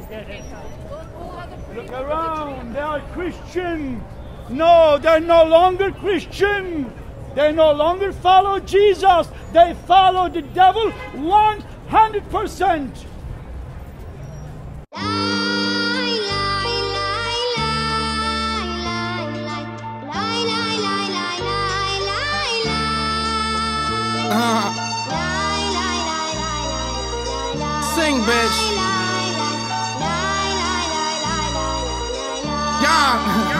Look around, they are Christian. No, they're no longer Christian. They no longer follow Jesus. They follow the devil 100%. Sing, bitch. Young.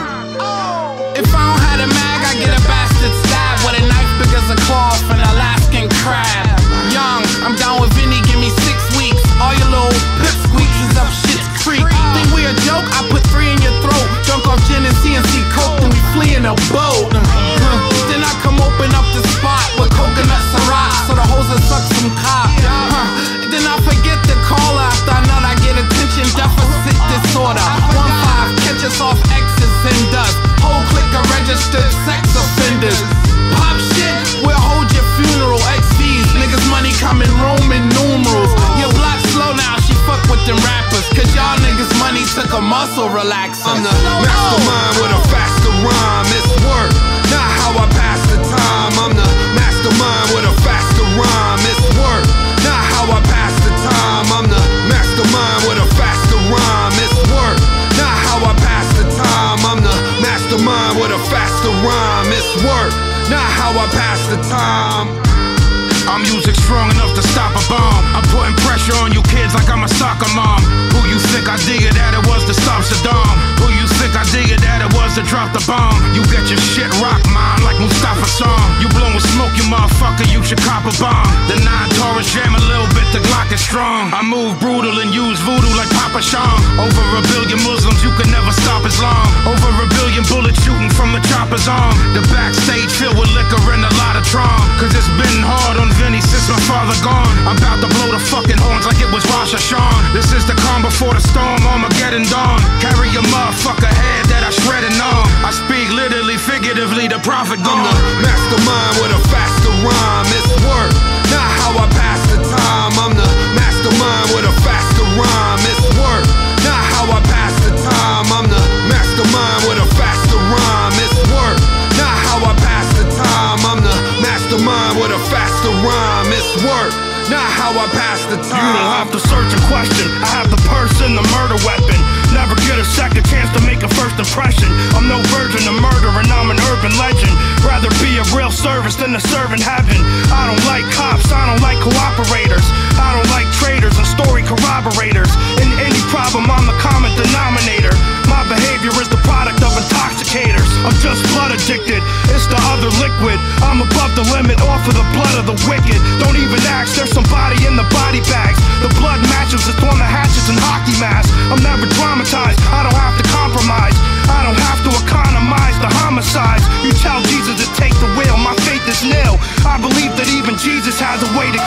If I don't have a mag, I get a bastard stab with a knife big as a cloth and Alaskan crab. Young, I'm down with Vinny, give me 6 weeks. All your little pipsqueaks is up shit's creek. Think we a joke? I put 3 in your throat. Drunk off gin and CNC coke, then we flee in a boat. Then I come open up the spot with coconut Ciroc, so the hoes will suck some cock. Then I forget to call her after I nut. I get attention deficit disorder. 1-5, catch us off X's and dust. Whole clique of registered sex offenders. Pop shit, we'll hold your funeral. XVs, niggas money coming Roman numerals. Your block slow now, she fuck with them rappers, cause y'all niggas money took a muscle relaxer. I'm the mastermind with a faster rhyme. It's work, not how I pass the time. I'm the mastermind with a faster rhyme. It's work, not how I pass the time. I'm the mastermind with a faster rhyme. It's work, not how I pass the time. I'm the mastermind with a faster rhyme. It's work, not how I pass the time. I'm music strong enough to stop a bomb. I'm putting pressure on you kids like I'm a soccer mom. Who you think I dig it that it was to stop Saddam? Who you think I dig it that it was to drop the bomb? You get your shit rocked, mom, like Mustafa Song. You blowing smoke, you motherfucker, you should cop a bomb. The 9 Taurus jam a little bit, the Glock is strong. I move brutal and use voodoo like Papa Sham. Over a billion Muslims, you can never stop Islam. Over a billion bullets shooting from the chopper's arm. The backstage filled with liquor and a lot of Tron. Cause it's been hard on Vinny since my father gone. I'm about to blow the fucking horns like it was Rosh Hashanah. This is the calm before the storm, Armageddon dawn. Carry your motherfucker head that I shredded on. I speak literally, figuratively, the prophet gone. I'm the mastermind with a faster rhyme. It's work, not how I pass the time. I'm the mastermind with a faster rhyme. It's work, not how I pass the time. I'm the mastermind with a faster rhyme. It's work, not how I pass the time. I'm the mastermind with a faster rhyme. It's work, not how I pass the time. You don't have to search a question. I have the purse and the murder weapon. Never get a second chance to make a first impression. I'm no virgin of murder and I'm an urban legend. Rather be a real service than a servant heaven. I don't like cops, I don't like cooperators. I don't like traitors and story corroborators. In any problem, I'm the common denominator. My behavior is the product of intoxicators. I'm just blood addicted, it's the other liquid. I'm above the limit, off of the blood of the wicked. Don't even ask, there's somebody in the body bags. The blood matches, it's on the hatchets and hockey masks. I'm never traumatized, I don't have to compromise. I don't have to economize the homicides. You tell Jesus to take the wheel, my faith is nil. I believe that even Jesus has a way to